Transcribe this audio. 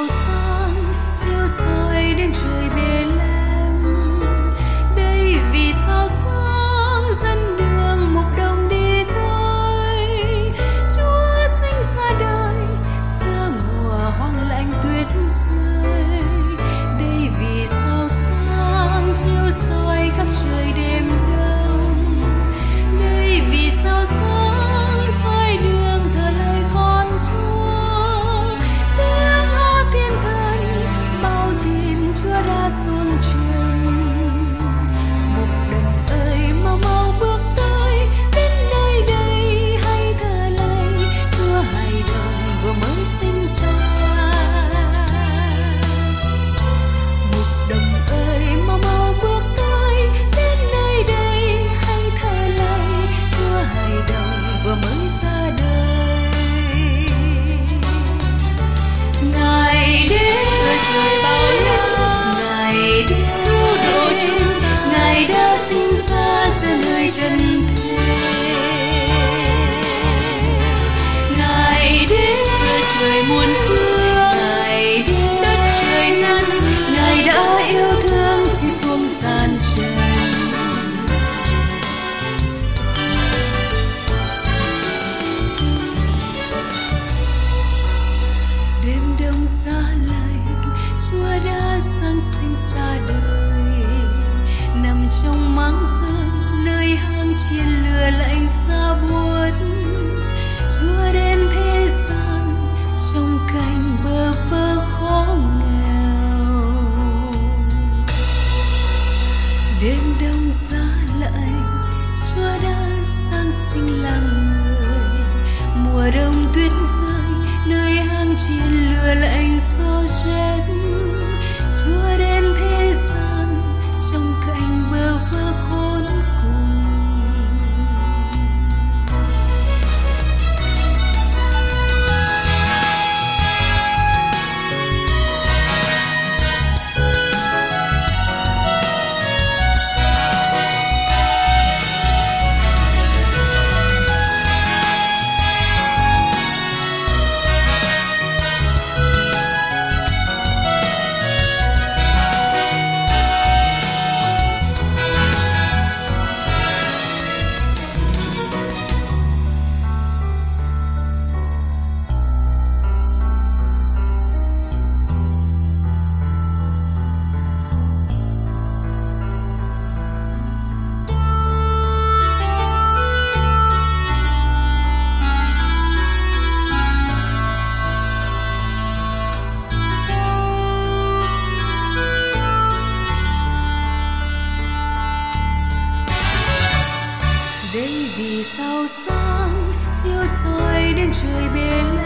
sáng chiếu soi đến trời Bethlehem. Đây vì sao sáng dẫn đường mục đồng đi tới. Chúa sinh ra đời giữa mùa hoang lạnh tuyết rơi. Đây vì sao sáng chiếu soi khắp trời đêm đông. Đây vì sao sáng soi đường thờ lời con Chúa. Tiếng hò thiên thần bao tin Chúa đã xuống trần. Mục đồng ơi mau mau bước tới, đến nơi đây hãy thờ lạy Chúa hài đồng vừa mới sinh ra. Mục đồng ơi mau mau bước tới, đến nơi đây hãy thờ lạy Chúa hài đồng vừa mới ra đời. Ngài đến giữa trời bao la, Ngài đến cứu độ chúng ta, Ngài đã sinh ra giữa nơi trần thế. Ngài đến giữa trời muôn phương, Ngài đến đất trời ngàn hương, Ngài đã yêu thương xin xuống gian trần. Đêm đông giá lạnh, Chúa đã giáng sinh ra đời. Nằm trong máng rơm, nơi hang chiên lửa lạnh giá buốt. Chúa đến thế gian trong cảnh bơ vơ khó nghèo. Đêm đông giá lạnh, Chúa đã giáng sinh làm người. Mùa đông tuyết rơi, nơi hang chiên lửa lạnh gió rét. Chúa đến thế gian trong cảnh bơ vơ khốn cùng. Đây vì sao sáng chiếu soi đến trời Bethlehem.